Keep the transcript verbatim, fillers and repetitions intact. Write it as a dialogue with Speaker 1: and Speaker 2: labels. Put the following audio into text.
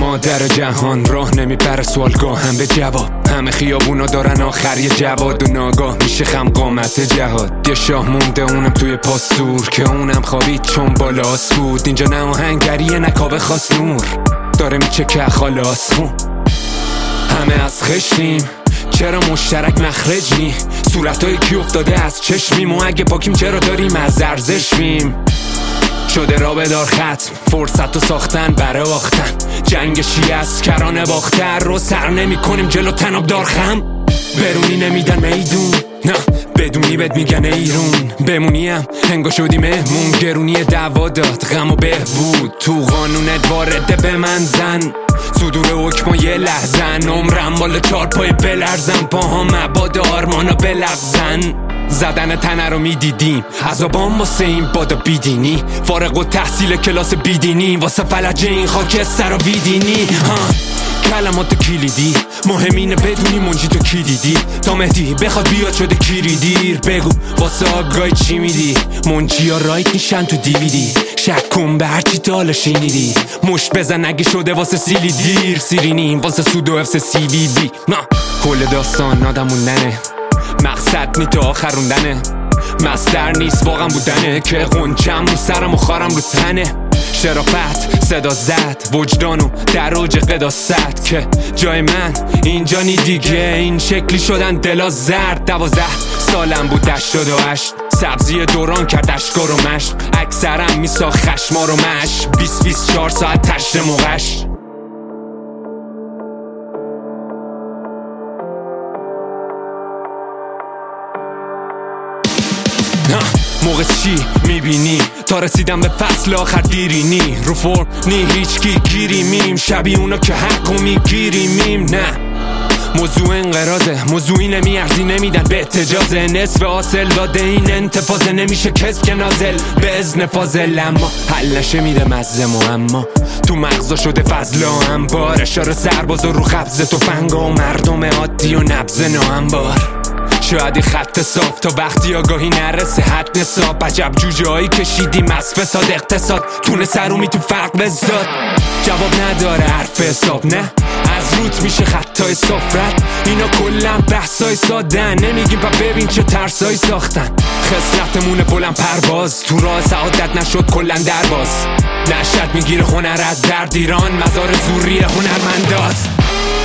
Speaker 1: مادر جهان راه نمیبره سوالگاه هم به جواب. همه خیابونا دارن آخر یه جواد و ناگاه میشه خم قامت جهاد. یه شاه مونده اونم توی پاسور که اونم خوابید چون بالاست بود. اینجا نه آهنگریه نه کاوه خواست نور داره میچه که خلاص خون. همه از خشتیم چرا مشترک مخرج نی؟ صورتای کی افتاده از چشمیم و اگه پاکیم چرا داریم از ارزش میم؟ شده را بدار ختم فرصت رو ساختن برای باختن. جنگ شیعه از کرانه باختر رو سر نمی کنیم جلو تناب دار خم. برونی نمیدن میدون نه بدونی بد میگن ایرون. بمونیم هنگا شدی مهمون گرونی دعوا داد غم و بهبود. تو قانونت وارده به من زن صدور حکم یه لحظن. عمرم بالا چار پای بلرزن پاها مباد آرمانا بلغزن. زدن تنه رو میدیدیم عذابان واسه این بادا بیدینی. فارغ و تحصیل کلاس بیدینی واسه فلج این خاک سر و بیدینی. کلمات کلیدی مهمینه بدونی منجی تو کی دیدی. تا مهدی بخواد بیاد شده کیری دیر بگو واسه آگاهی چی میدی. منجی ها رایت میشن تو دیویدی شک کن به هرچی تا حالا شنیدی. مشت بزن اگه شده واسه سیلی دیر سیرینیم واسه سود و افس سی بی بی. کل داستان آدم موندنه مقصد نی تا آخروندنه. مصدر نیست واقعا بودنه که قنچم رو سرم و خارم رو تنه. شرافت صدا زد وجدانو در اوج قداست که جای من اینجا نی دیگه. این شکلی شدن دلا زرد. دوازده سالم بود هشتاد و هشت سبزی دوران کرد اشکار و مشت. اکثرم میسا خشمار و مش بیست بیست چهار ساعت تشت موقش. موقع چی میبینی تا رسیدم به فصل آخر دیرینی. رو فرم نی هیچ کی گیری میم شبیه اونا که حقو میگیری میم. نه موضوع انقراضه موضوعی نمیارزی نمیدن به احتجازه. نصف حاصل داده این انتفاضه نمیشه کسب که نازل به ازن فاضل. اما حل نشه میده مزه اما تو مغزا شده فضلا انبار. اشاره سرباز رو خبز تو فنگا و مردم عادی و نبز ناانبار. شاید خط صاف تا وقتی آگاهی نرسه حد نصاب. عجب جوجه هایی کشیدیم از فساد اقتصاد تونه سرومی تو فرق بزاد. جواب نداره حرف حساب نه از روت میشه خطای سفرت. اینا کلن بحثای سادن نمیگیم پا ببین چه ترسایی ساختن. خسرتمونه بلند پرواز تو راه سعادت نشد کلن درباز. نشد میگیره هنر از درد ایران مزار زوری هنرمنداست.